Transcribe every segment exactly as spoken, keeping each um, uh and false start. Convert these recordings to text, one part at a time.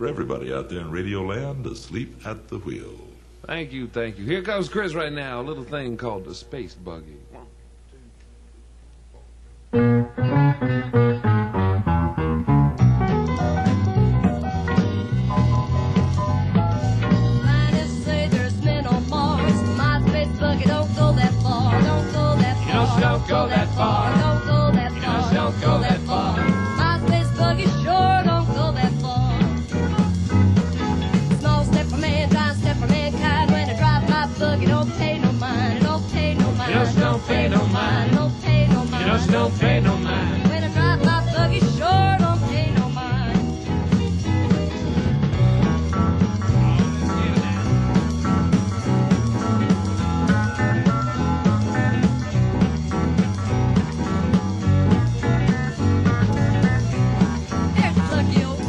for everybody out there in Radio Land asleep at the wheel. Thank you, thank you. Here comes Chris right now, a little thing called the Space Buggy. One, two, Scientists say there's men on Mars. My space buggy don't go that far. Don't go that far. You know, she don't go that far. Don't go that far. You know, she don't go that far. My space buggy sure don't go that far. Small step for man, giant step for mankind. When I drive my buggy, don't pay no mind. It don't pay no mind. You know, she don't pay no mind. Don't pay no mind. You know, she don't pay no mind. When I drive my buggy, sure don't pay no mind. There's Lucky old.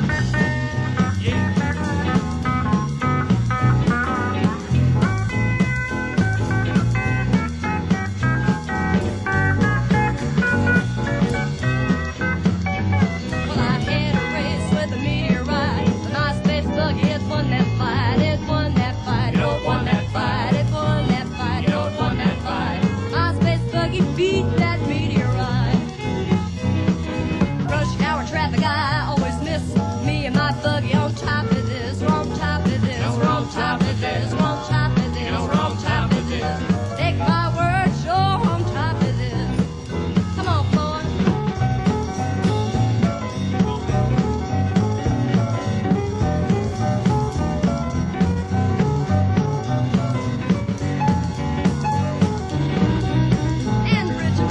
Well, I had a race with a meteorite. But my space buggy, it won that fight. It won that fight. You know, it won that fight. It won that fight. You know, it won that fight. My space buggy beat that meteorite. Rush hour traffic, I always miss me and my buggy on top of this. We're on top of this. know, We're on top of this. We're on top of this. You know, We're on top of this. Take my word, sure on top of this. Come on, boy. And Richard.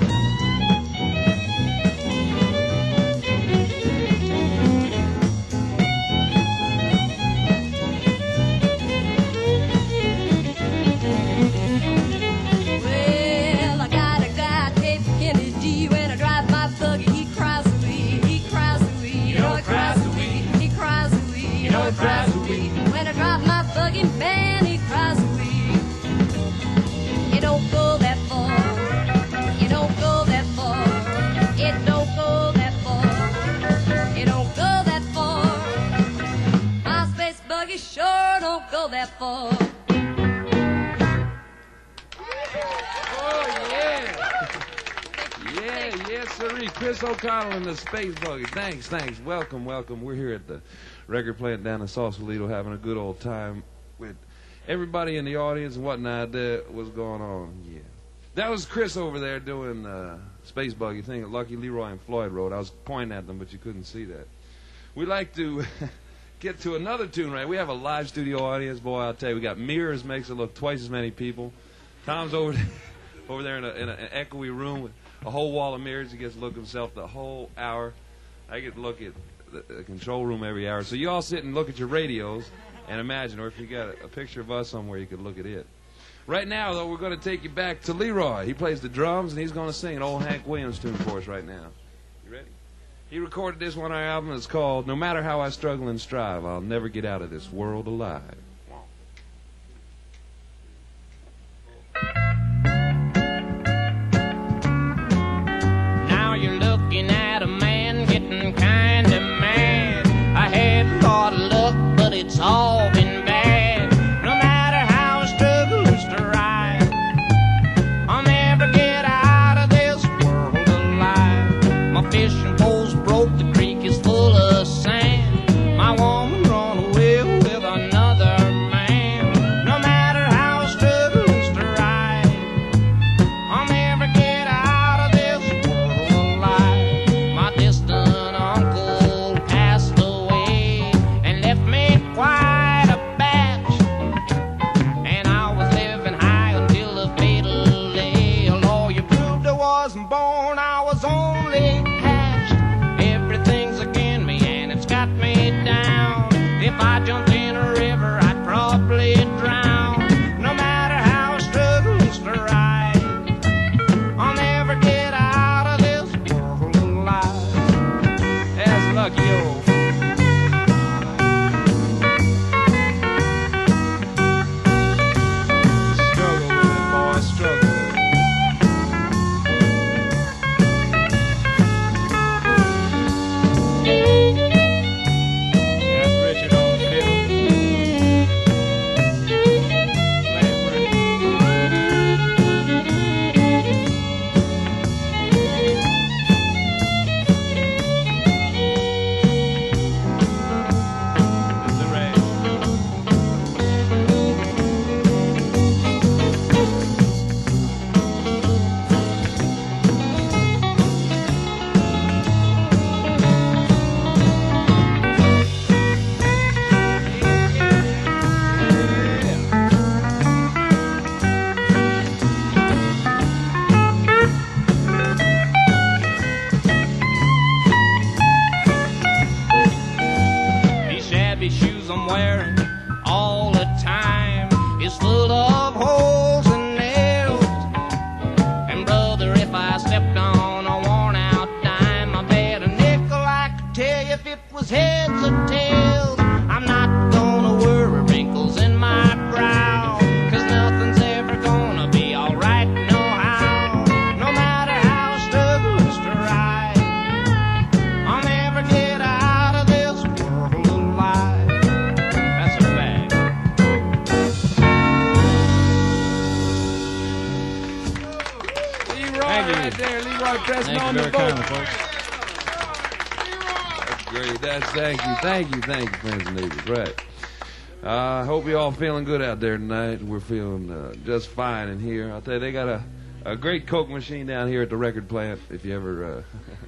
Well, I got a guy, Dave Kennedy. When I drive my buggy, he cries a wee, he cries a wee. You know, it cries a wee. He cries a wee. You know, it cries a wee. When I drive my buggy, man, he cries a wee. It don't go that far. It don't go that far. It don't go that far. It don't go that far. My space buggy sure don't go that far. Oh, yeah. Yeah, yes, sirree. Chris O'Connell and the Space Buggy. Thanks, thanks. Welcome, welcome. We're here at the record plant down in Sausalito having a good old time with everybody in the audience and whatnot. Uh, what's going on? Yeah. That was Chris over there doing uh, Space Buggy thing that Lucky Leroy and Floyd wrote. I was pointing at them, but you couldn't see that. We'd like to get to another tune, right? We have a live studio audience. Boy, I'll tell you, we got mirrors, makes it look twice as many people. Tom's over there, over there in, a, in a, an echoey room with a whole wall of mirrors. He gets to look himself the whole hour. I get to look at the, the control room every hour. So you all sit and look at your radios and imagine, or if you got a, a picture of us somewhere, you could look at it. Right now, though, we're going to take you back to Leroy. He plays the drums, and he's going to sing an old Hank Williams tune for us right now. You ready? He recorded this one on our album. It's called No Matter How I Struggle and Strive, I'll Never Get Out of This World Alive. Now you're looking at a man getting kind of mad. I had a lot of luck, but it's all been bad. No matter how I struggle and strive, I'll never get out of this world alive. My fishing pole's broke, the creek is full of sand. My woman run away with another man. No matter how I struggle and strive, I'll never get out of this world alive. My distant uncle passed away and left me quite a batch. And I was living high until the fatal day. A lawyer proved I wasn't born, I was only hatched. Everything's against me and it's got me down. If I jumped in a river, I'd probably drown. No matter how I struggle and strive, I'll never get out of this world alive. That's Lucky old. Struggle with it, boy, struggle with it. Yeah, shoes I'm wearing all the time is full of holes and nails. And brother, if I stepped on a worn out dime, I bet a nickel I could tell you if it was heads or tails. I'm not gonna worry wrinkles in my brow, 'cause nothing's ever gonna be alright no how. No matter how I struggle to ride, I'll never get out of this world alive. That's a fact. Leroy Thank you. right there. Leroy pressing Thank on you the very boat. kindly, folks. That's great. That's thank you, thank you, thank you, friends and neighbors. Right. I uh, hope you all feeling good out there tonight. We're feeling uh, just fine in here. I'll tell you, they got a, a great Coke machine down here at the record plant. If you ever, uh,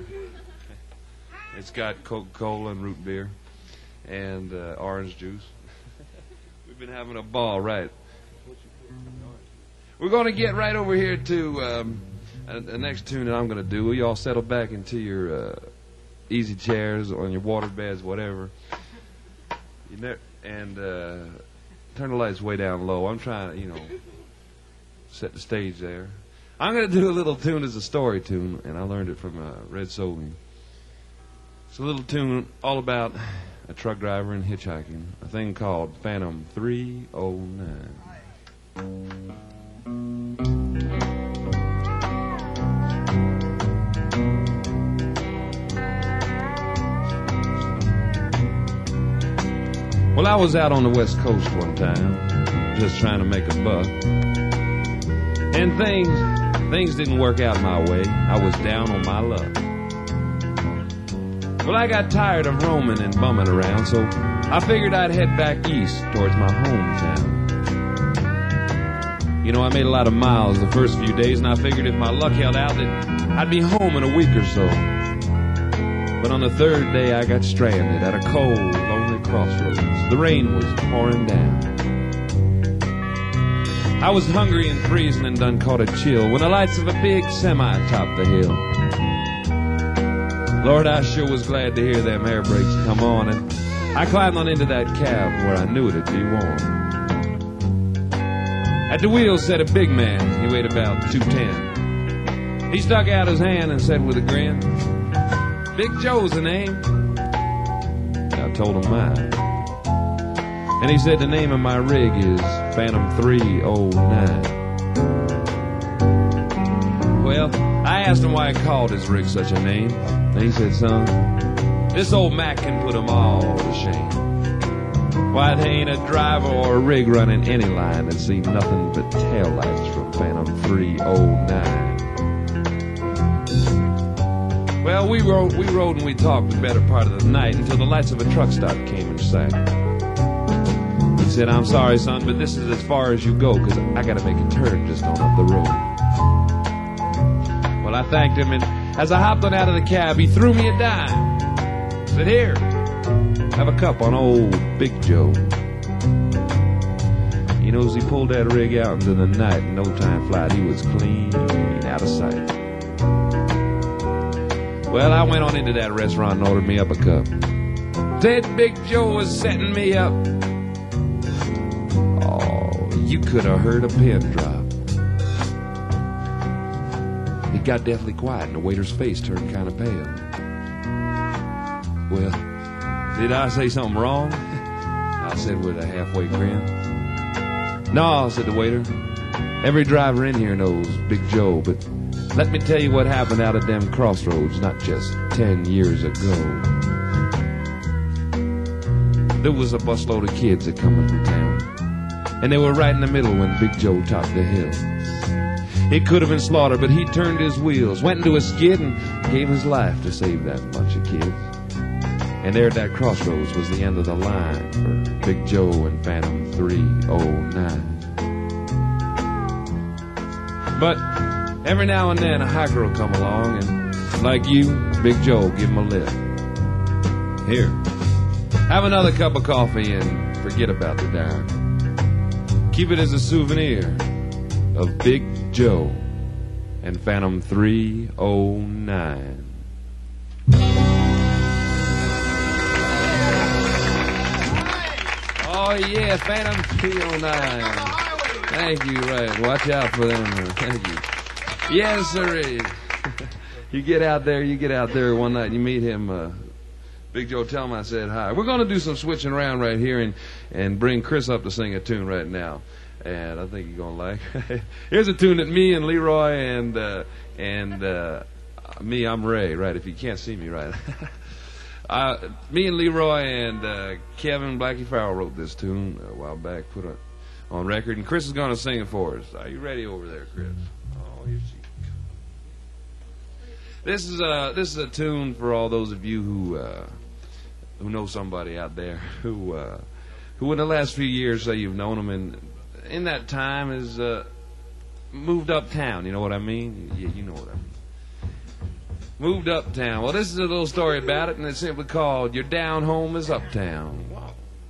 it's got Coca-Cola and root beer and uh, orange juice. We've been having a ball, right? We're going to get right over here to um, uh, the next tune that I'm going to do. You all settle back into your uh, easy chairs, on your water beds, whatever. You know, and uh, turn the lights way down low. I'm trying to, you know, set the stage there. I'm going to do a little tune as a story tune, and I learned it from uh, Red Solving. It's a little tune all about a truck driver and hitchhiking, a thing called Phantom three oh nine. Well, I was out on the West Coast one time, just trying to make a buck. And things, things didn't work out my way. I was down on my luck. Well, I got tired of roaming and bumming around, so I figured I'd head back east towards my hometown. You know, I made a lot of miles the first few days, and I figured if my luck held out that I'd be home in a week or so. But on the third day, I got stranded at a cold, lonely crossroads. The rain was pouring down. I was hungry and freezing and done caught a chill when the lights of a big semi topped the hill. Lord, I sure was glad to hear them air brakes come on, and I climbed on into that cab where I knew it'd be warm. At the wheel sat a big man. He weighed about two ten. He stuck out his hand and said with a grin, "Big Joe's the name." I told him mine. And he said the name of my rig is Phantom three oh nine. Well, I asked him why he called his rig such a name. And he said, "Son, this old Mac can put 'em all to shame. Why, there ain't a driver or a rig running any line that's seen nothing but taillights from Phantom three oh nine. Well, we rode, we rode and we talked the better part of the night until the lights of a truck stop came in sight. He said, "I'm sorry, son, but this is as far as you go, 'cause I gotta make a turn just on up the road." Well, I thanked him, and as I hopped on out of the cab, he threw me a dime. Said, "Here, have a cup on old Big Joe." You know, as he pulled that rig out into the night, in no time flat, he was clean out of sight. Well, I went on into that restaurant and ordered me up a cup. Said Big Joe was setting me up. Oh, you could have heard a pin drop. It got deathly quiet, and the waiter's face turned kind of pale. "Well, did I say something wrong?" I said with a halfway grin. "No," said the waiter. "Every driver in here knows Big Joe, but let me tell you what happened out at them crossroads not just ten years ago. There was a busload of kids that coming from town, and they were right in the middle when Big Joe topped the hill. It could have been slaughter, but he turned his wheels, went into a skid, and gave his life to save that bunch of kids. And there at that crossroads was the end of the line for Big Joe and Phantom three oh nine. But every now and then a hiker will come along, and like you, Big Joe, give him a lift. Here, have another cup of coffee and forget about the dime. Keep it as a souvenir of Big Joe and Phantom three oh nine. yeah, Phantom three oh nine. Thank you, right. Watch out for them. Thank you. Yes, sir. You get out there, you get out there one night and you meet him. Uh, Big Joe, tell him I said hi. We're going to do some switching around right here and, and bring Chris up to sing a tune right now. And I think you're going to like. Here's a tune that me and Leroy and uh, and uh, me, I'm Ray, right, if you can't see me, right. uh, me and Leroy and uh, Kevin Blackie Farrell wrote this tune a while back, put it on record, and Chris is going to sing it for us. Are you ready over there, Chris? Oh, here she comes. This is a, this is a tune for all those of you who, uh, who know somebody out there who, uh, who in the last few years say you've known them and in that time has uh, moved uptown. You know what I mean? Yeah, you know what I mean. Moved uptown. Well, this is a little story about it, and it's simply called Your Down Home is Uptown. Wow.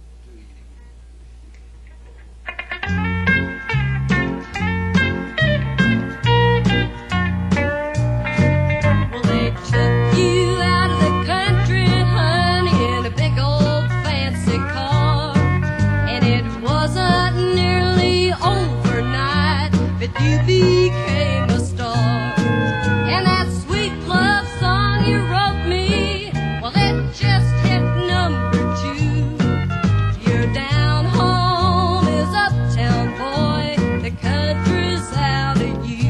Well, they took you out of the country, honey, in a big old fancy car, and it wasn't nearly overnight that you became a star. And that sweet love song you wrote me, well, it just hit number two. Your down home is uptown, boy, the country's out of you.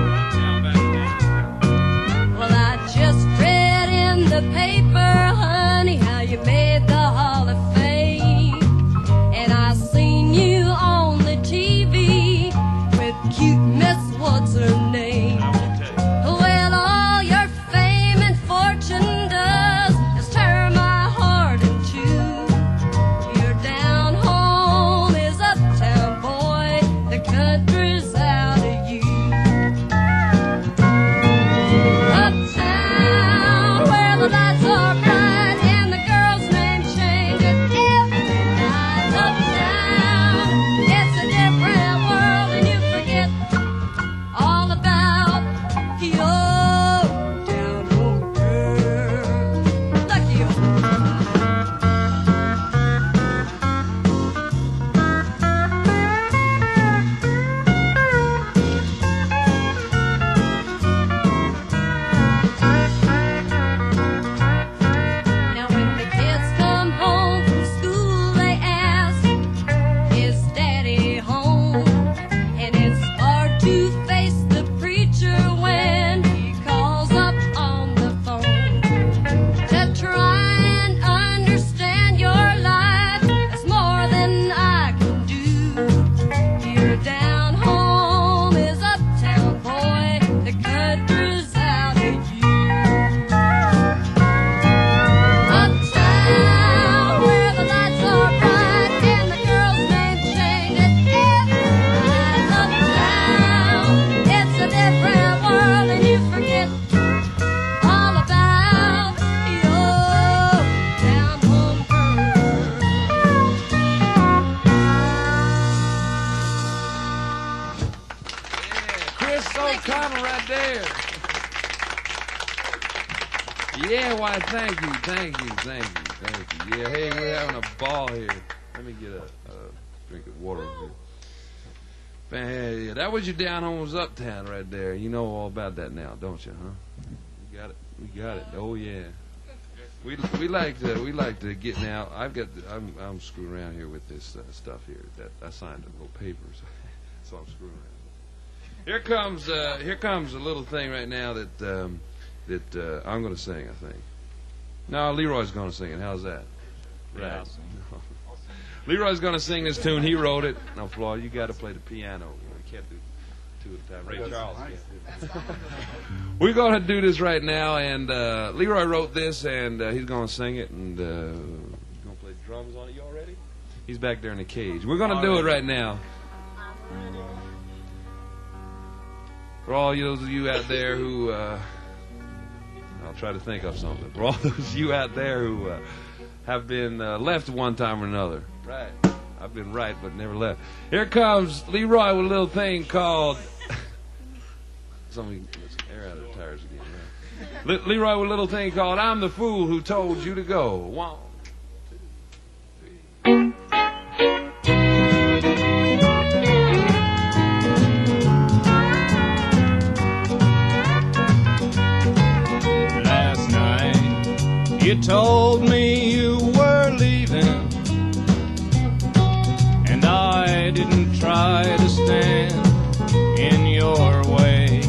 Well, I just read in the paper, honey, how you made the Hall of Fame, and I seen you on the T V with cute Miss what's her name. Well, all your fame and fortune does is tear my heart in two. Your down home is uptown, boy, the country's out of you. Uptown, where the lights are bright and the girls' name changes every night. Uptown, it's a different world and you forget all about your down home girl. Lucky you. Now when the kids come home from school, they ask, is Daddy home? And it's hard to face the preacher when he calls up on the phone. To try and understand your life is more than I can do. Your down home is uptown, boy, the country's out of you. Uptown, where the lights are bright and the girls' names change every night. Uptown, it's a different world and you forget all about your down home Chris O'Connell right there. Yeah, why, thank you, thank you, thank you, thank you. Yeah, hey, we're having a ball here. Let me get a, a drink of water here. Man, yeah, that was your down home was uptown right there. You know all about that now, don't you, huh? We got it, we got it. Oh yeah. We we like to we like to get now. I've got the, I'm I'm screwing around here with this uh, stuff here that I signed a little papers, so I'm screwing around. Here comes uh, here comes a little thing right now that um, that uh, I'm going to sing. I think. No, Leroy's going to sing it. How's that? Right. Leroy's going to sing this tune. He wrote it. Now, Floyd, you got to play the piano. You know, you can't do two at a time. Ray Charles. We're going to do this right now, and uh, Leroy wrote this, and uh, he's going to sing it, and uh, he's going to play drums on it. You all ready? He's back there in the cage. We're going to do it right now. For all those of you out there who, uh, I'll try to think of something. For all those of you out there who uh, have been uh, left one time or another. Right. I've been right, but never left. Here comes Leroy with a little thing called... Somebody get some air out of the tires again. Right? Le- Leroy with a little thing called I'm the Fool Who Told You to Go. One, two, three. You told me you were leaving, and I didn't try to stand in your way.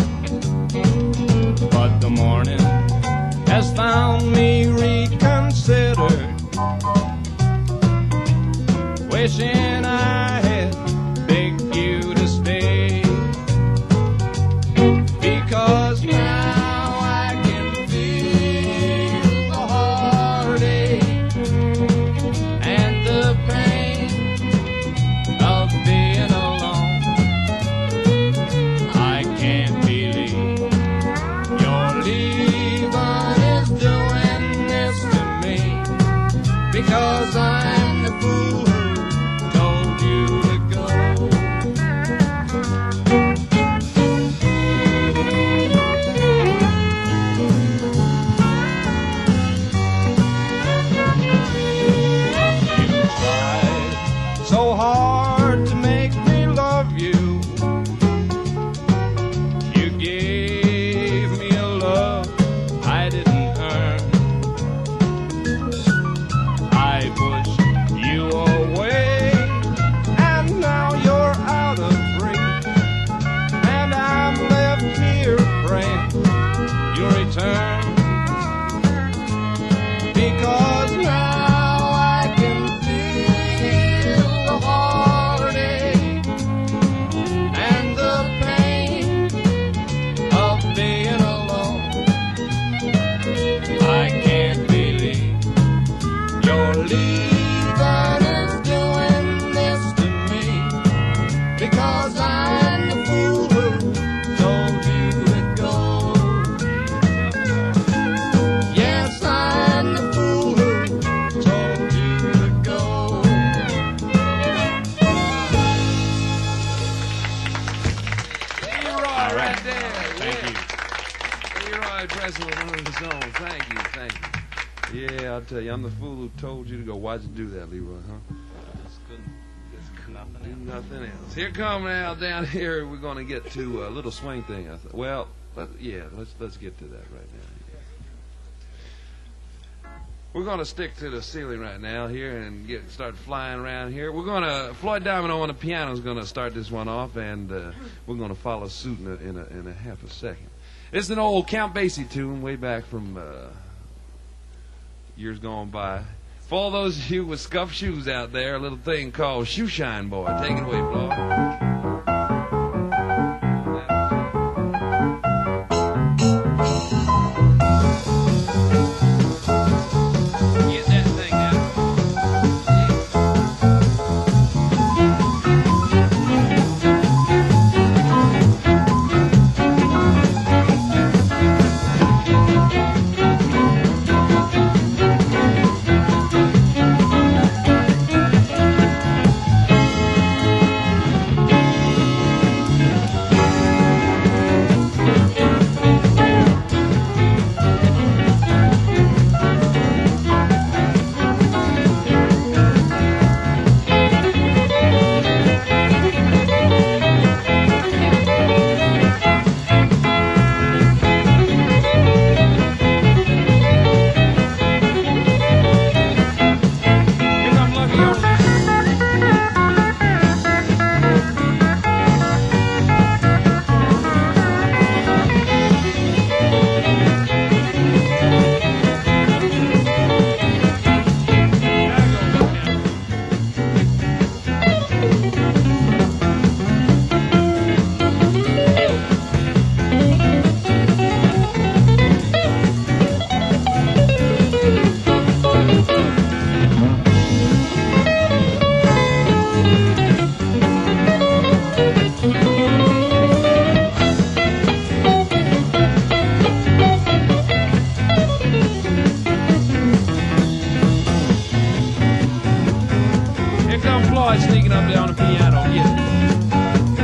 But the morning has found me reconsidered, wishing I had begged you to stay. Because now I can feel the heartache and the pain of being alone. I can't believe you're leaving is doing this to me. Because I'm the fool who told you to go. You tried so hard to make me love you. You gave me a love I didn't earn. I pushed you away, and now you're out of reach, and I'm left here praying you'll return. Because now I can feel the heartache and the pain of being alone. I can't believe you're leaving is doing this to me. Because I'm the fool who told you to go. Yes, I'm the fool who told you to go. Leroy right there. Thank yeah. you. Leroy pressing with one of his own. Thank you, thank you. Yeah, I'll tell you, I'm the fool who told you to go. Why'd you do that, Leroy, huh? Just couldn't, just Do nothing nothing else. Here come now down here. We're going to get to a little swing thing. I th- well, let, yeah, let's let's get to that right now. We're going to stick to the ceiling right now here and get start flying around here. We're going to Floyd Domino on the piano is going to start this one off, and uh, we're going to follow suit in a, in a in a half a second. It's an old Count Basie tune way back from uh, years gone by. For all those of you with scuffed shoes out there, a little thing called Shoe Shine Boy. Take it away, Floyd. Get that thing out. Here comes Lucky over. Here comes Floyd sneaking up there on the piano. Yeah.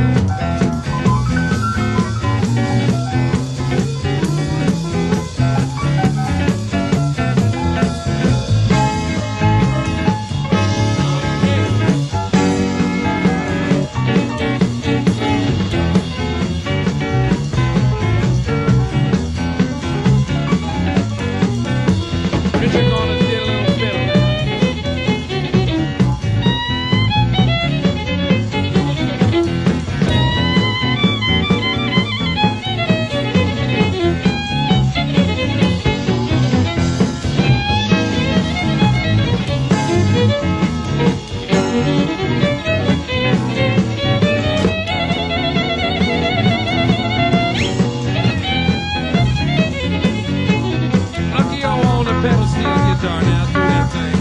guitar now. Do that thing.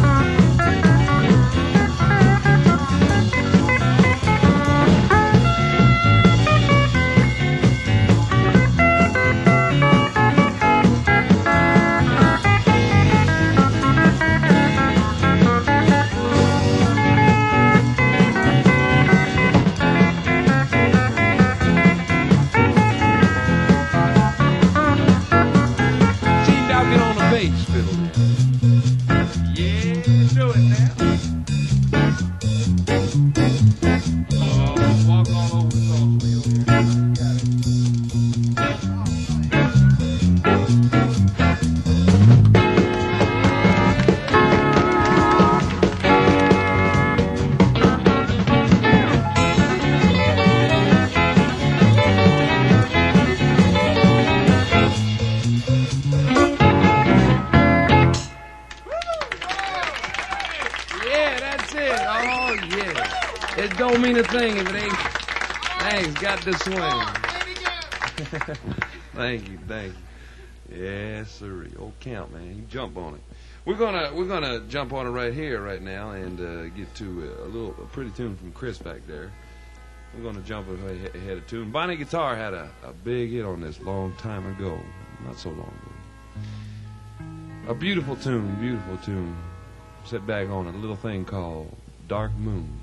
Bass fiddle now. Yeah, do it now. Oh, walk all over the sauce wheel here. Got It don't mean a thing if it ain't. Thanks, got to swing. Thank you, thank you. Yes, sir. Old Count, man, you jump on it. We're gonna we're gonna jump on it right here, right now, and uh, get to a little a pretty tune from Chris back there. We're gonna jump ahead ahead of tune. Bonnie Guitar had a, a big hit on this long time ago, not so long ago. A beautiful tune, beautiful tune. Set back on a little thing called Dark Moon.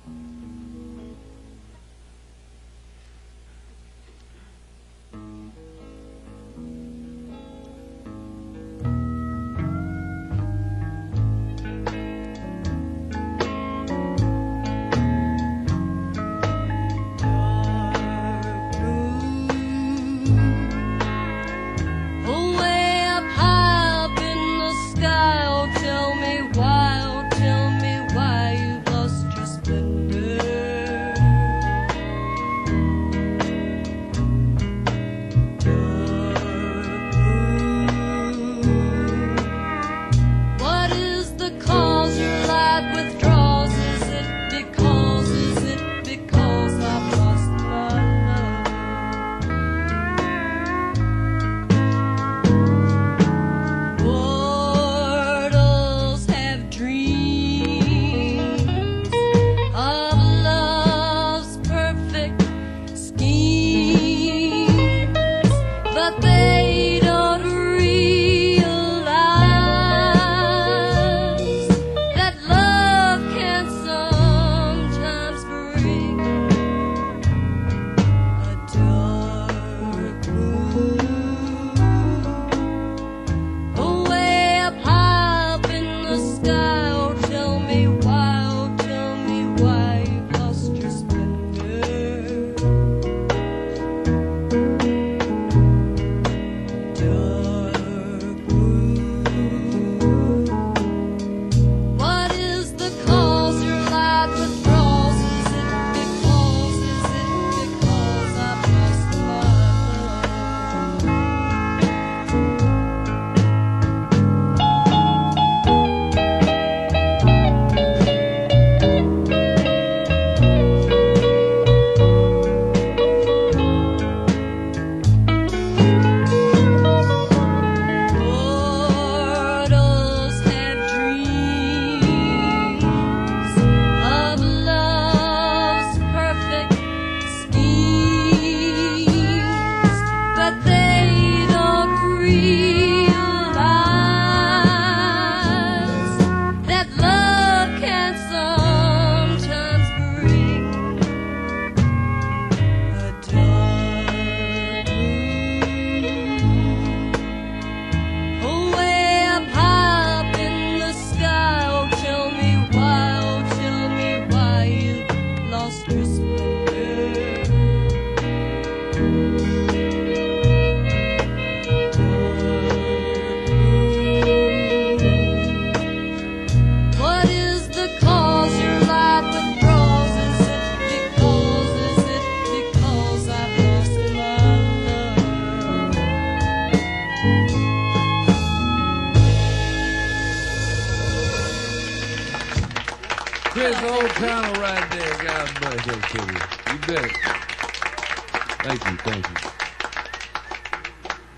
Chris O'Connell right there. God bless you, Kitty. You bet. Thank you, thank you.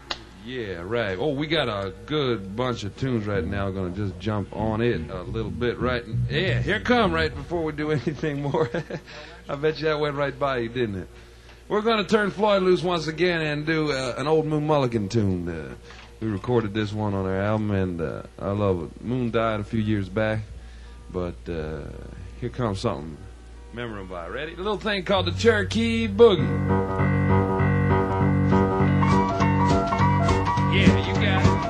Yeah, right. Oh, we got a good bunch of tunes right now. Gonna just jump on it a little bit, right? Yeah, here come right before we do anything more. I bet you that went right by you, didn't it? We're gonna turn Floyd loose once again and do uh, an old Moon Mulligan tune. Uh, we recorded this one on our album, and uh, I love it. Moon died a few years back, but uh, here comes something memorable. Ready? A little thing called the Cherokee Boogie. Yeah, you got it.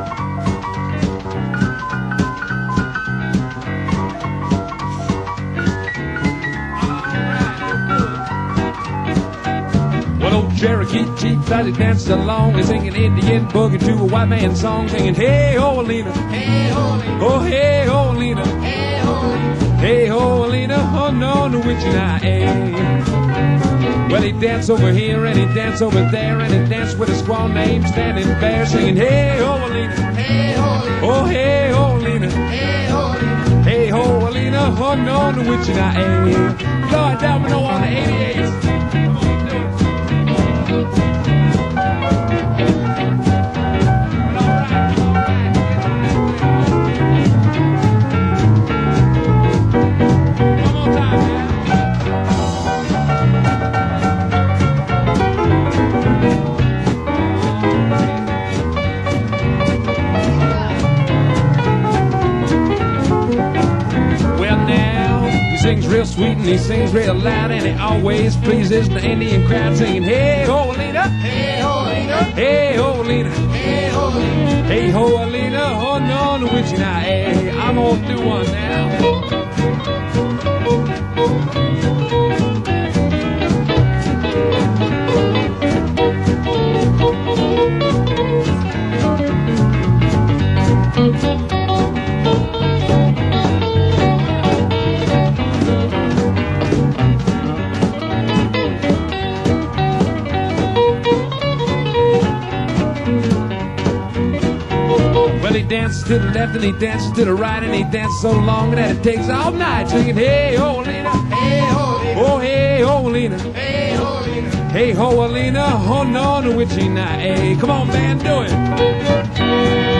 Well, old Cherokee Chief, as he danced along, he's singing Indian boogie to a white man's song, singing, hey, ho, Alina. Hey, ho, Alina. Oh, hey, ho, Alina. Hey, ho, Alina. Hey, ho, Alina. Oh, no, no, with you now, hey. Well, he danced over here and he danced over there and he danced with a squaw named Standing Bear, singing, hey, ho, Alina. Hey, ho, Alina. Oh, hey, ho, Alina. Hey, ho, Alina. Hey, ho, Alina. Oh, no, no, with you now, hey. Lord, Domino on the eighty-eight. Come on, do it. Sings real sweet and he sings real loud and he always pleases the Indian crowd, singing, hey ho Alina, hey ho Alina, hey ho Alina, hey ho Alina, hey ho Alina, oh no, no, with you now, hey, I'm gonna do one now. He dances to the left and he dances to the right and he dances so long that it takes all night, singing, hey ho Alina, hey ho Alina, oh hey ho Alina, hey ho Alina, hey ho Alina, oh no, no, with you now, hey, come on man, do it.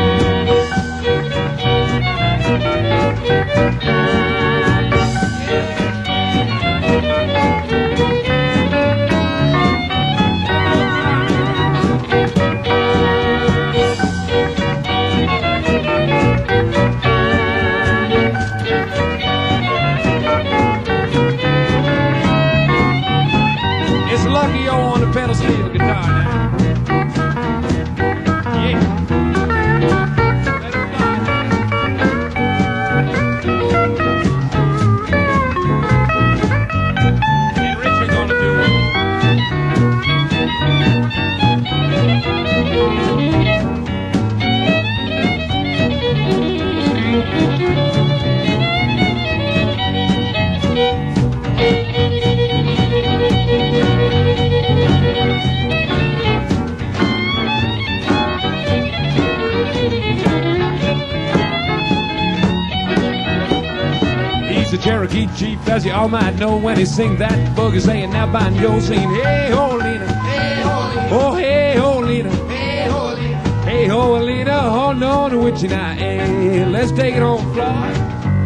Lucky on the pedal steel of the guitar now. Yeah. Let her fly. And Richard gonna do it. The Cherokee Chief, as you all might know, when he sing that boogie, saying now banjo, singing, hey ho Alina, hey ho Alina, oh hey ho Alina, hey ho Alina, hey ho Alina, oh no, no, with you now, hey, let's take it home, Floyd.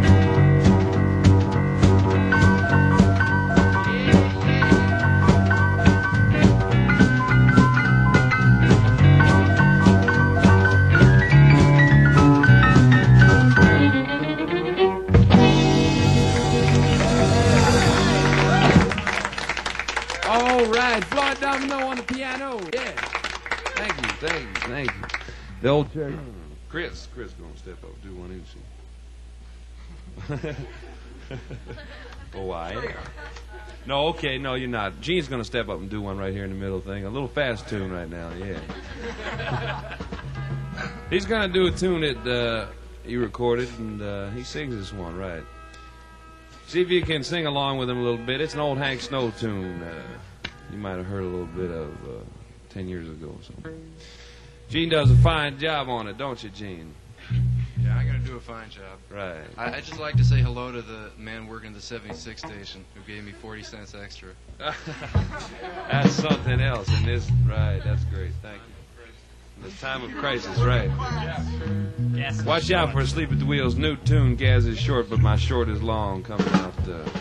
Floyd Domino on the piano. Yeah. Thank you, thank you, thank you. The old Cherokee. Chris, Chris gonna step up, do one, isn't she? Oh, I am. No, okay, no, you're not. Gene's gonna step up and do one right here in the middle thing. A little fast tune right now, yeah. He's gonna do a tune that uh, he recorded, and uh, he sings this one, right? See if you can sing along with him a little bit. It's an old Hank Snow tune. Uh, you might have heard a little bit of uh, ten years ago. So, Gene does a fine job on it, don't you, Gene? Yeah, I'm going to do a fine job. Right. I, I'd just like to say hello to the man working at the seventy-six station who gave me forty cents extra. That's something else. And this, right, that's great. Thank you. This time of crisis, right? Yes. Watch out for Asleep at the Wheel's new tune. Gaz is short, but my short is long. Coming out.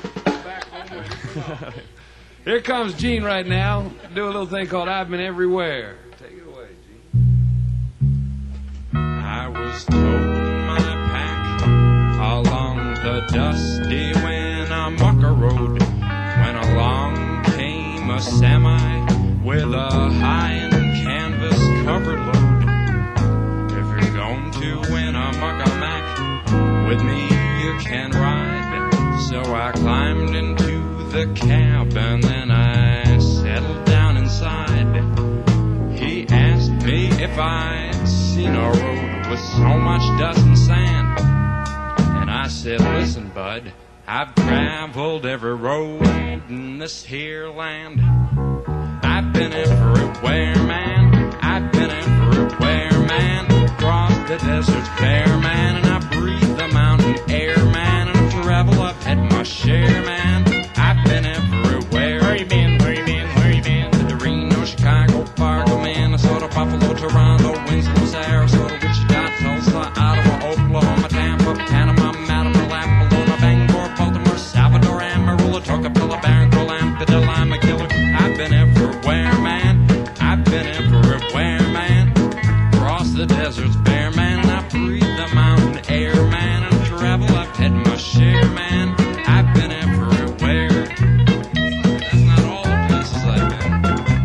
Uh... Here comes Gene right now. Do a little thing called "I've Been Everywhere." Take it away, Gene. I was toting my pack along the dusty Winnemucca Road when along came a semi with a high-end canvas covered load. If you're going to Winnemucca Mac with me, you can ride. So I climbed into the cab and then I settled down inside. He asked me if I'd seen a road with so much dust and sand, and I said, listen, bud, I've traveled every road in this here land. I've been everywhere, man. I've been everywhere, man. Crossed the deserts bare, man, and I breathe the mountain air, man, and I travel, I've had my share, man. I've been everywhere. Where you been? Where you been? Where you been? To the Reno, Chicago, Fargo, Minnesota, Buffalo, Toronto, Winslow, Sarasota, Wichita, Tulsa, Ottawa, Oklahoma, Tampa, Panama, Mattapan, Apollonia, Bangor, Baltimore, Salvador, Amarillo, Tocopilla, Barranquilla, Ampidel, I'm a killer. I've been everywhere, man. I've been everywhere, man. Cross the deserts bare, man, and I breathe the mountain air, man, and I travel, I've had my share, man. I've been everywhere. That's not all the places I've been.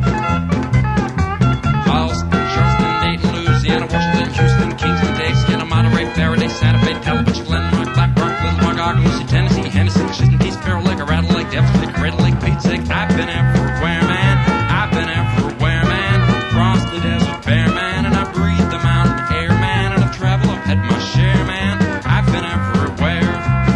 Charleston, Charleston, Dayton, Louisiana, Washington, Houston, Kingston, Texas, Monterey, Faraday, Santa Fe, Talbot, Glenrock, Black Rock, Little Rock, Arkansas, Tennessee, Hennessy, Washington, East Sparrow Lake, Rattle Lake, Devils Lake, Red Lake, Pete Lake. I've been everywhere, man. I've been everywhere, man. Cross the desert bare, man, and I breathe the mountain air, man, and I travel, I've had my share, man. I've been everywhere.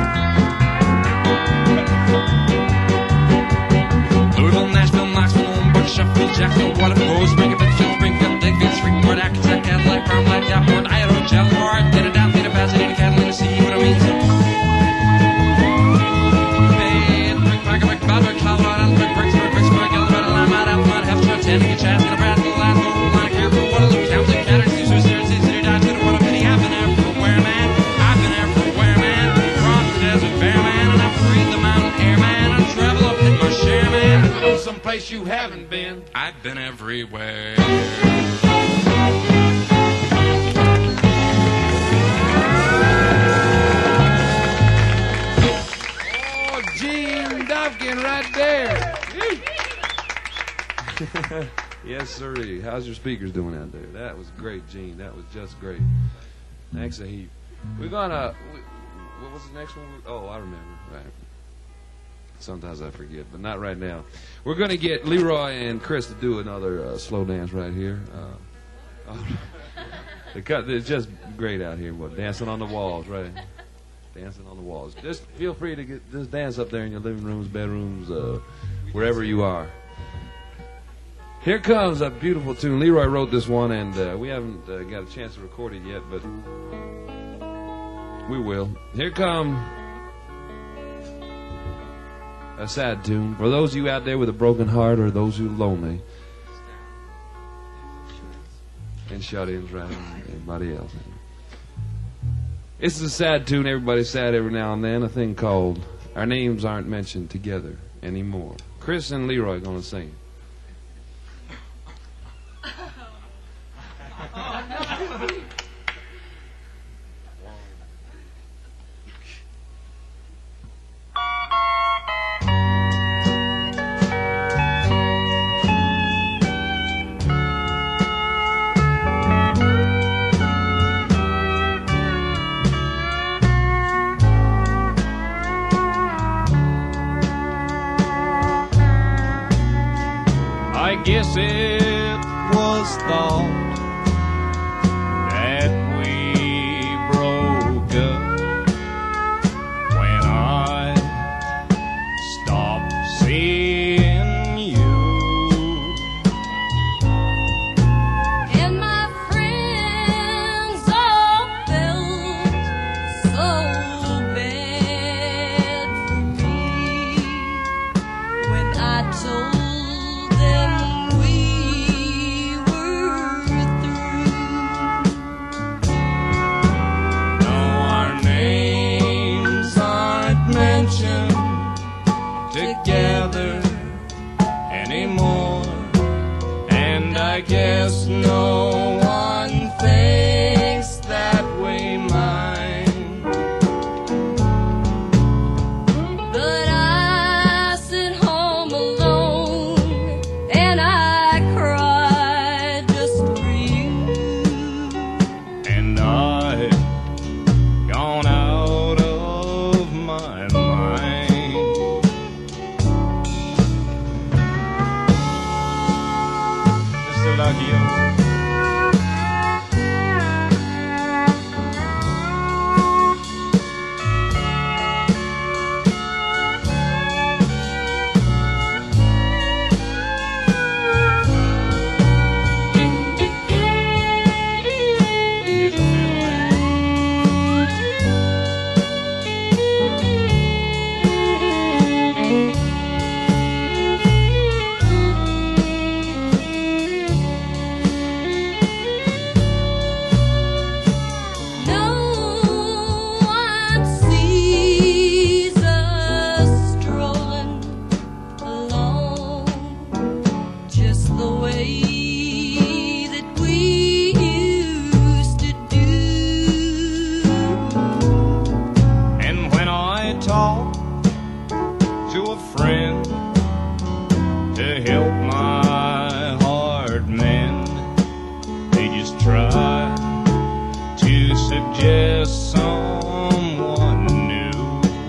Louisville, Nashville, Knoxville, Buck, Sheffield, Jacksonville, Waterford, Springfield, Springfield, Digfield, Shreveport, Acton, Cadillac, Crown, Black, Davenport, Idaho, Jellimore, get it down, get it, Pasadena, Catalina, see what I mean? Hey, Brick, Packer, Brick, Bowder, Colorado, Brick, Bricksburg, Bricksburg, Eldorado, Limelight, Altamont, Hefner, Tennessee, Chattanooga, Nebraska, Glasgow, Line, Caribou, Waterloo, Townsend, Catterton, Sioux, City, City, Dodge, City, Waterpenny. I've been everywhere, man. I've been everywhere, man. Cross the desert bare, man, and I breathe the mountain air, man. I travel up in my share, man. Go someplace you haven't been. I've been everywhere. Oh, Gene Dufkin right there. Yes, sirree. How's your speakers doing out there? That was great, Gene. That was just great. Thanks a heap. We're gonna. We, what was the next one? Oh, I remember. Right. Sometimes I forget, but not right now. We're gonna get Leroy and Chris to do another uh, slow dance right here. Uh, oh, the cut, it's just great out here. What, dancing on the walls, right? Dancing on the walls. Just feel free to get just dance up there in your living rooms, bedrooms, uh, wherever you are. Here comes a beautiful tune. Leroy wrote this one, and uh, we haven't uh, got a chance to record it yet, but we will. Here come a sad tune. For those of you out there with a broken heart, or those who are lonely, and shut-ins, right? Anybody else? It's a sad tune. Everybody's sad every now and then. A thing called Our Names Aren't Mentioned Together Anymore. Chris and Leroy are going to sing. I guess it was thought that we broke up when I stopped seeing you. And my friends all felt so bad for me when I told them we were talk to a friend to help my heart mend. They just try to suggest someone new.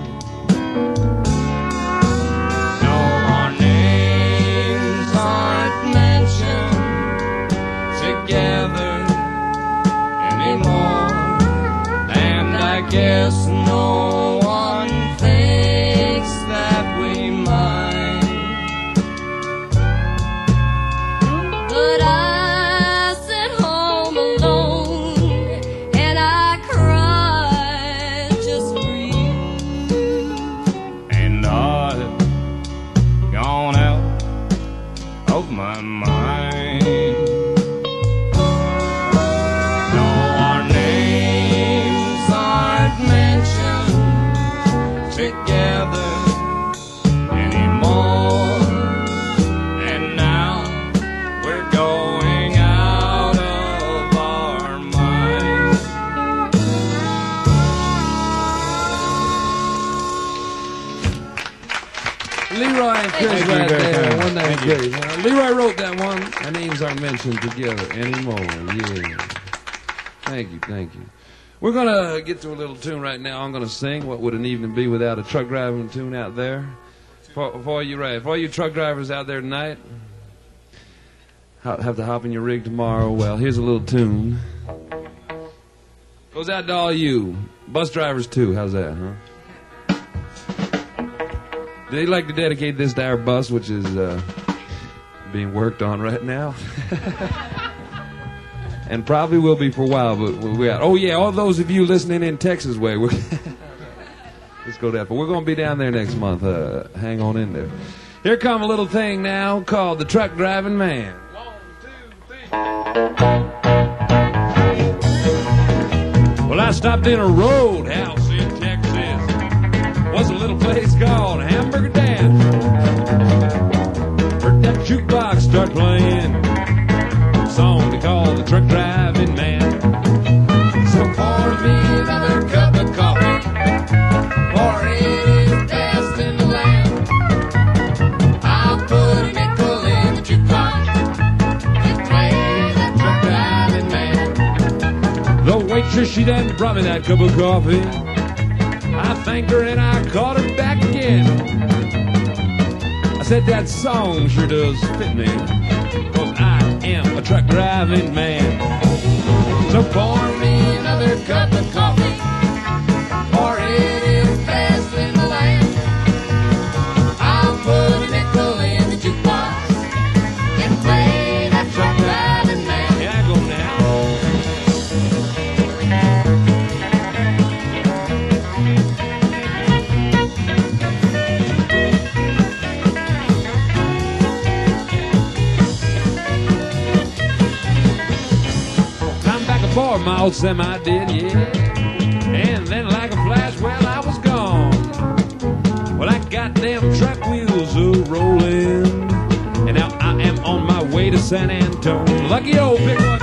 No, our names aren't mentioned together anymore, and I guess no one thinks that we mind. But I sit home alone and I cry just for you. And I've gone out of my mind. No, our names aren't mentioned together anymore, and now we're going out of our minds. Leroy and Chris Thank you right very there. much. One name Thank you. great. Uh, Leroy wrote that one. Our names aren't mentioned together anymore. Yeah. Thank you, thank you. We're gonna get to a little tune right now. I'm gonna sing "What Would an Evening Be Without a Truck Driving Tune" out there. For, for you, right? For all you truck drivers out there tonight, ho- have to hop in your rig tomorrow. Well, here's a little tune. Goes out to all you bus drivers too. How's that, huh? They'd like to dedicate this to our bus, which is uh, being worked on right now. And probably will be for a while, but we're out. Oh, yeah, all those of you listening in Texas way, we're let's go that. But we're going to be down there next month. Uh, hang on in there. Here come a little thing now called the Truck Driving Man. One, two, three. Well, I stopped in a roadhouse in Texas. Was a little place called Hamburger Dan. Heard that jukebox start playing a song they call the Truck Driving Man. So pour me another cup of coffee, for it is best in the land. I'll put a nickel in the jukebox and play that Truck Driving Man. The waitress, she then brought me that cup of coffee. I thanked her and I called her back again. I said that song sure does fit me, 'cause I am a truck driving man. So pour me another cup of coffee, for it is best in the land. I'll put a nickel in the jukebox and play that truck driving man. Here I go now. Four miles semi did, yeah. And then like a flash, well, I was gone. Well, I got them truck wheels a rolling, and now I am on my way to San Antonio. Lucky old big one.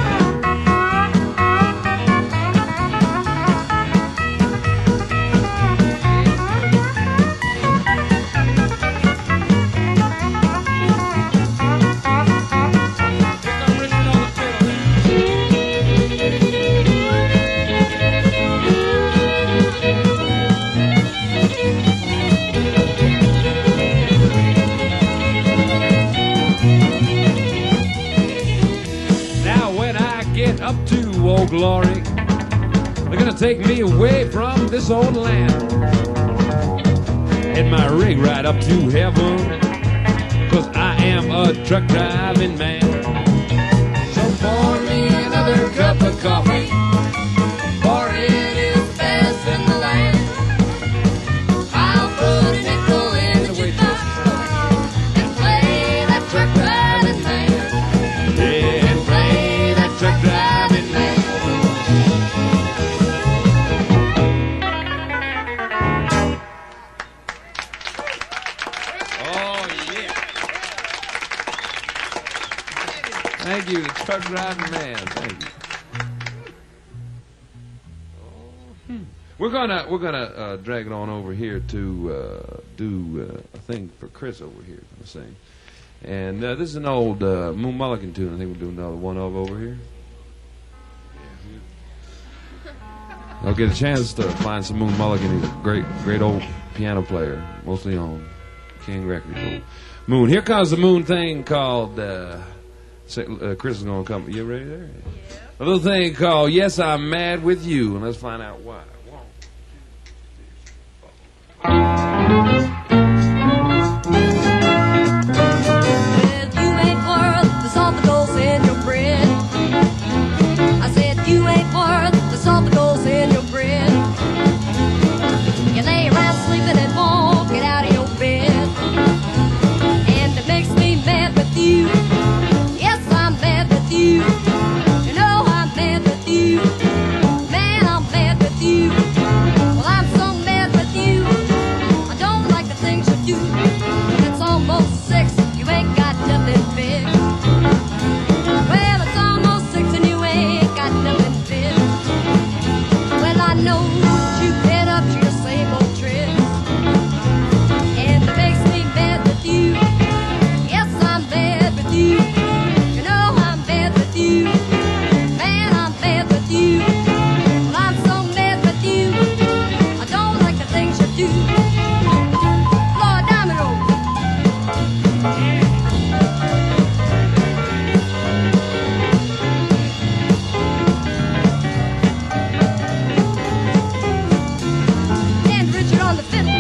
Oh glory, they're gonna take me away from this old land, hit my rig right up to heaven, 'cause I am a truck driving man. So pour me another cup of coffee, for it is best in the land. I'll put a nickel in the jukebox and play that truck driving man. Yeah, and play that truck driving man. Thank you, the truck driving man. Thank you. We're gonna we're gonna uh, drag it on over here to uh, do uh, a thing for Chris over here to sing, and uh, this is an old uh, Moon Mulligan tune. I think we'll do another one of over here. I'll get a chance to find some Moon Mulligan. He's a great great old piano player, mostly on King Records. Moon. Here comes the Moon thing called. Uh, uh, Chris is gonna come. You ready there? Yeah. A little thing called "Yes, I'm Mad with You," and let's find out why. Well, you ain't worth the salt that goes in your bread. I said you ain't worth the salt that goes in your bread. You lay around sleeping and won't get out of your bed, and it makes me mad with you. Yes, I'm mad with you. You know I'm mad with you. Man, I'm mad with you. Well, I'm so mad with you. I don't like the things you do. It's almost six, you ain't got nothing fixed. Well, it's almost six and you ain't got nothing fixed. Well, I know that you've been up to your same old tricks, and it makes me mad with you. Yes, I'm mad with you. You know I'm mad with you. Man, I'm mad with you. Well, I'm so mad with you. I don't like the things you do. Lord, Diamond Road. And Richard on the fiddle.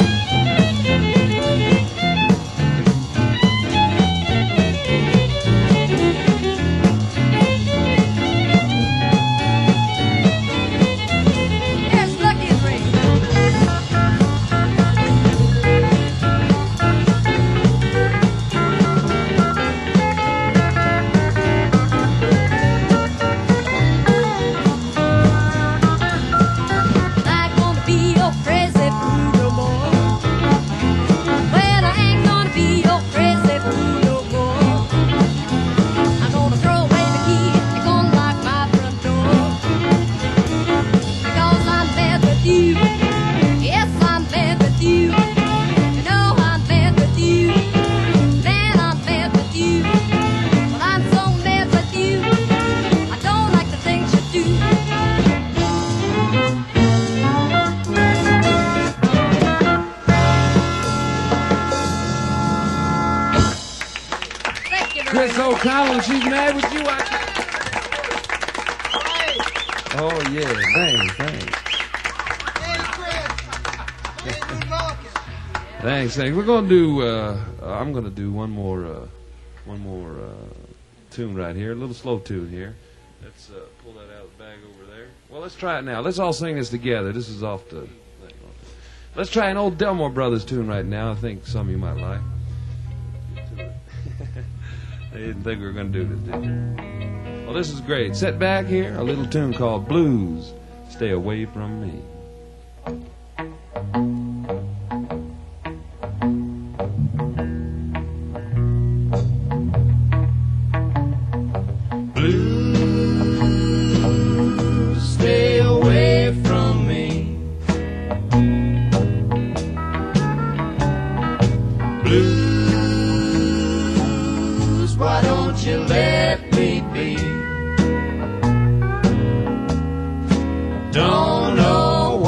There's Lucky and Ray. I gonna be your crazy fool no more. Well, I ain't gonna be your crazy fool no more. I'm gonna throw away the key and gonna lock my front door, because I'm mad with you. Yes, I'm mad with you. You know I'm mad with you. Man, I'm mad with you. Well, I'm so mad with you. I don't like the things you do. Thank you very Chris much. O'Connell, she's mad with you. I oh yeah, thanks, thanks. Thanks, thanks. We're gonna do. Uh, I'm gonna do one more, uh, one more uh, tune right here. A little slow tune here. Let's uh, pull that out of the bag over there. Well, let's try it now. Let's all sing this together. This is off the. Let's try an old Delmore Brothers tune right now. I think some of you might like. They didn't think we were gonna do this, did you? Well, this is great. Sit back here. A little tune called Blues. Stay away from me. Blues, stay away from me. Blues, why don't you let me be? Don't know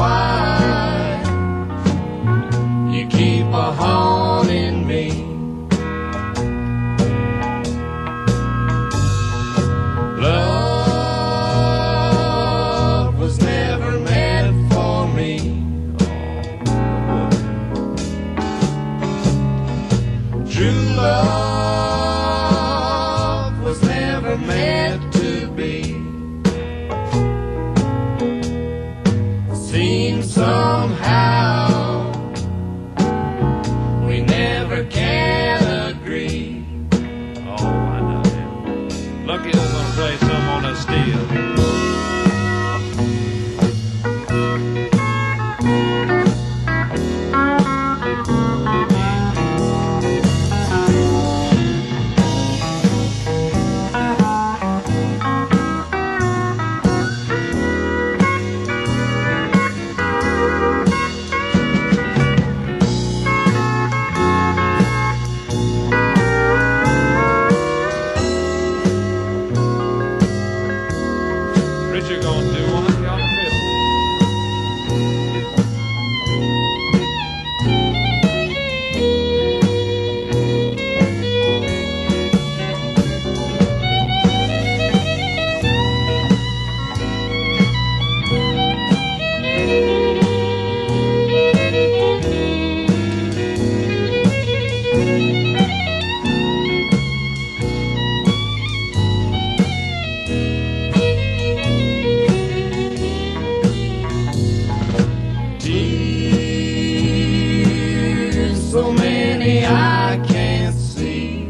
many I can't see.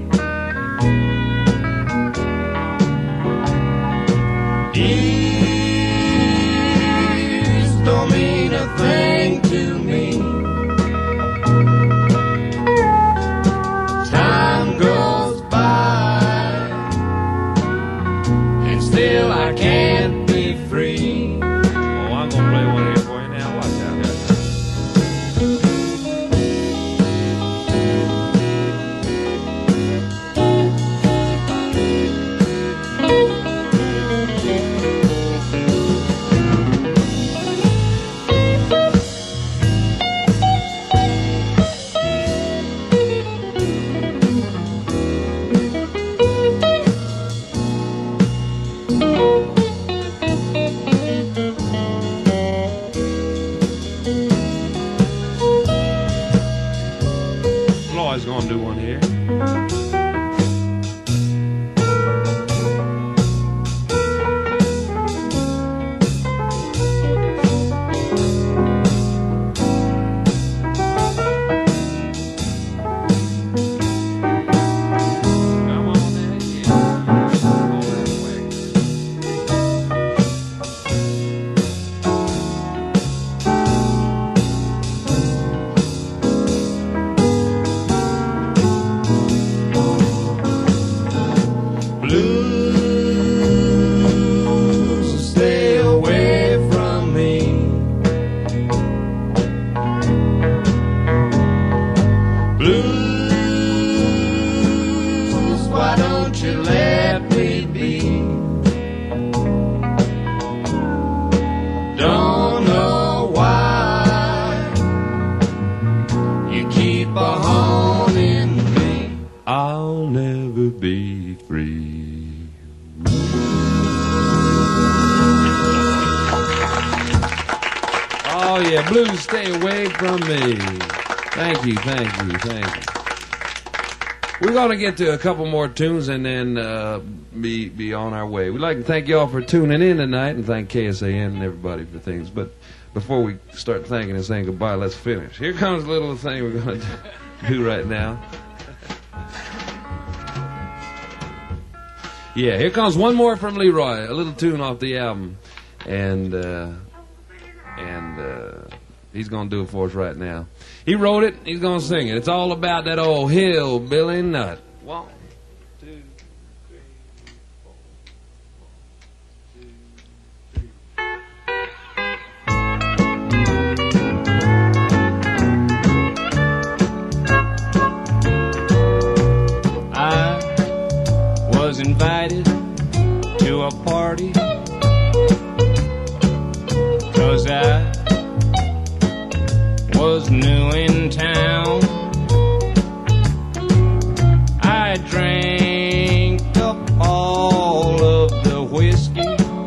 Years don't mean a thing to me. Time goes by and still I can't be free. Oh, I'm gonna play one here for you now. Watch out there. Floyd's gonna do one here. Come on now, yeah. Go that way. Blues, stay away from me. Blues, why don't you let me be? Don't know why you keep a haunting me. I'll never be free. Oh yeah, blues, stay away from me. Thank you, thank you, thank you. We're gonna get to a couple more tunes and then uh, be be on our way. We'd like to thank y'all for tuning in tonight and thank K S A N and everybody for things. But before we start thanking and saying goodbye, let's finish. Here comes a little thing we're gonna do right now. Yeah, here comes one more from Leroy, a little tune off the album, and uh, and uh, he's gonna do it for us right now. He wrote it, he's gonna sing it. It's all about that old hillbilly nut. One, two, three, four, I was invited to a party 'cause I was new in town. I drank up all of the whiskey,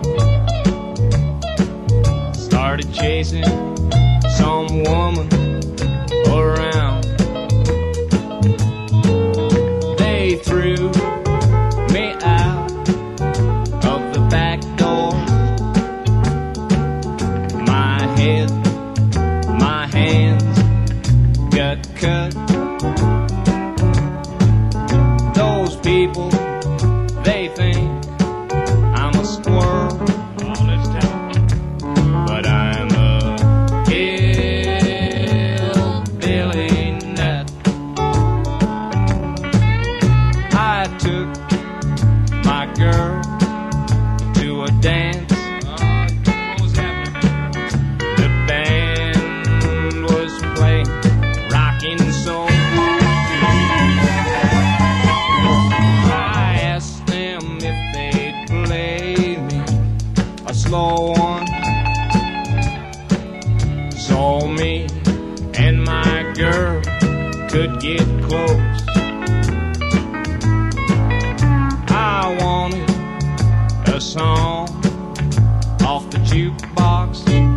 started chasing some woman around. They threw me out of the back door. My head, my hands got cut. Those people, they think I'm a squirrel. Oh, let's tell 'em. But I'm a hillbilly nut. I took my girl to a dance. What was happening? The band was playing rockin' soul. I asked them if they'd play me a slow one, so me and my girl could get close. I wanted a song off the jukebox.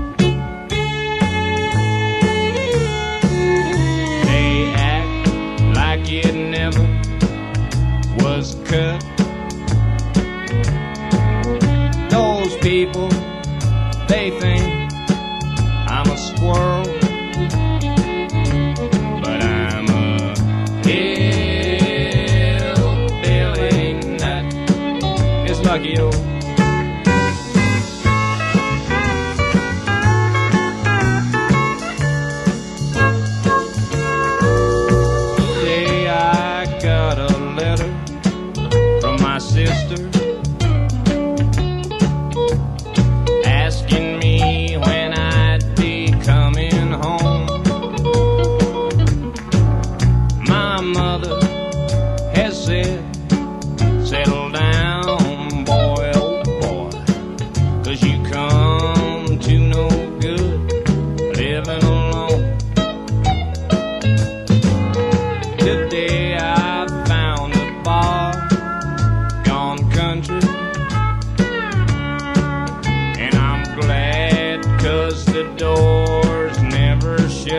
They act like it never was cut. Those people, they think I'm a squirrel, but I'm a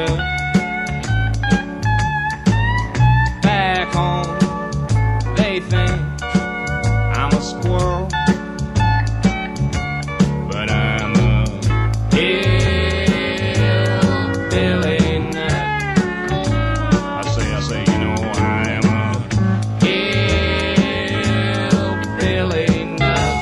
Back home, they think I'm a squirrel, but I'm a hillbilly nut. I say, I say, you know, I am a hillbilly nut.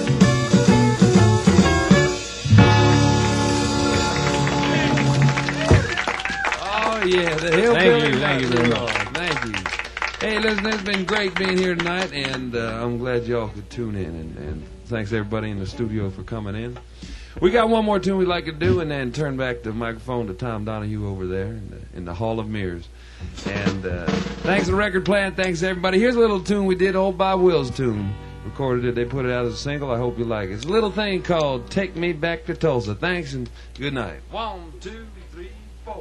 Oh, yeah, the Hillbilly Thank you, thank you very Nuts. much. Thank you. Hey, listen, it's been great being here tonight, and uh, I'm glad y'all could tune in, and, and thanks everybody in the studio for coming in. We got one more tune we'd like to do, and then turn back the microphone to Tom Donahue over there in the, in the Hall of Mirrors. And uh, thanks to the record plant, thanks everybody. Here's a little tune we did, Old Bob Wills tune. Recorded it, they put it out as a single. I hope you like it. It's a little thing called Take Me Back to Tulsa. Thanks and good night. One, two, three, four.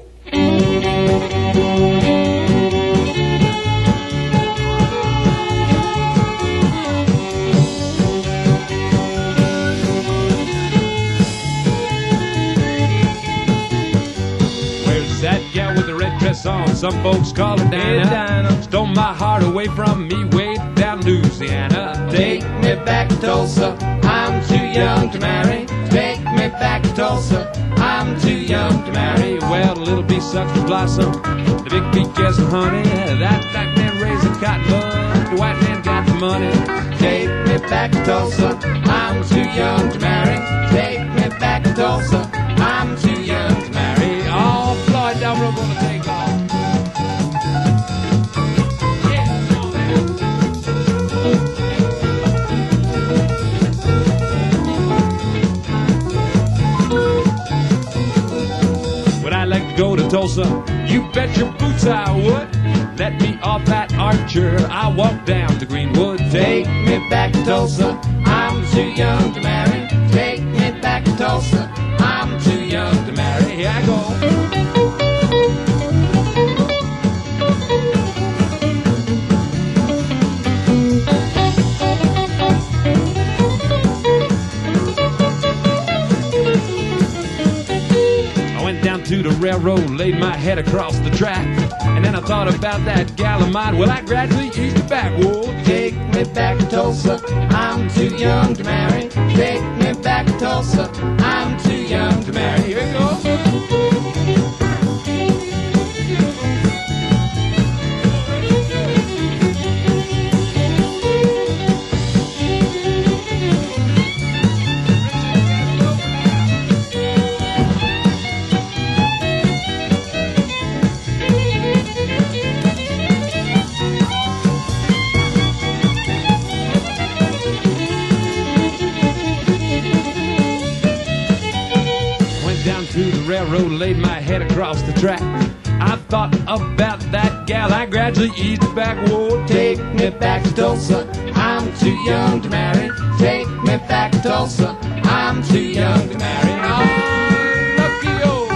Where's that gal with the red dress on? Some folks call her Dinah. Dinah. Stole my heart away from me way down Louisiana. Take me back to Tulsa, I'm too young to marry. Take me back to Tulsa, I'm too young to marry. Well, the little bee sucks the blossom, the big bee gets the honey. That black man raised the cotton bud, the white man got the money. Take me back to Tulsa, I'm too young to marry. Take me back to Tulsa, I'm too young to marry. All Floyd Dummer gonna take off. Would I like to go to Tulsa? You bet your boots I would. Let me off that Archer, I'll walk down to Greenwood. Take me back to Tulsa, I'm too young to marry. Take me back to Tulsa, I'm too young to marry. Here I go. To the railroad, laid my head across the track, and then I thought about that gal of mine. Well, I gradually eased the backwood. Take me back to Tulsa, I'm too young to marry. Take me back to Tulsa, I'm too young to marry. Here we go. Railroad, laid my head across the track. I thought about that gal, I gradually eased it back. Whoa, take me back to Tulsa, I'm too young to marry. Take me back to Tulsa, I'm too young to marry. Oh, lucky old.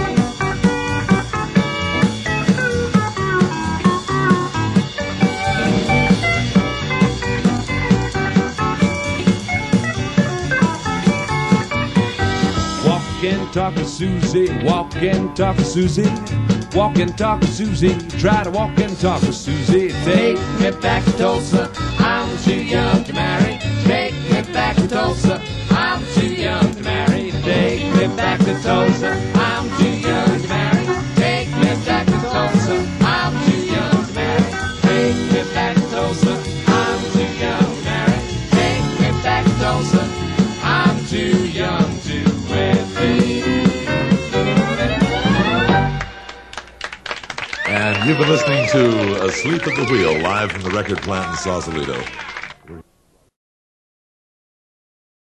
Walk and talk to Susie, walk and talk to Susie, walk and talk to Susie, try to walk and talk to Susie. Take me back to Tulsa, I'm too young to marry. Take me back to Tulsa, I'm too young to marry. Take me back to Tulsa, I'm too young to marry. Take me back to Tulsa, I'm too young to marry. Take me back to Tulsa, I'm too young to marry. Take me back to Tulsa, I'm too young to marry. And you've been listening to Asleep at the Wheel, live from the record plant in Sausalito.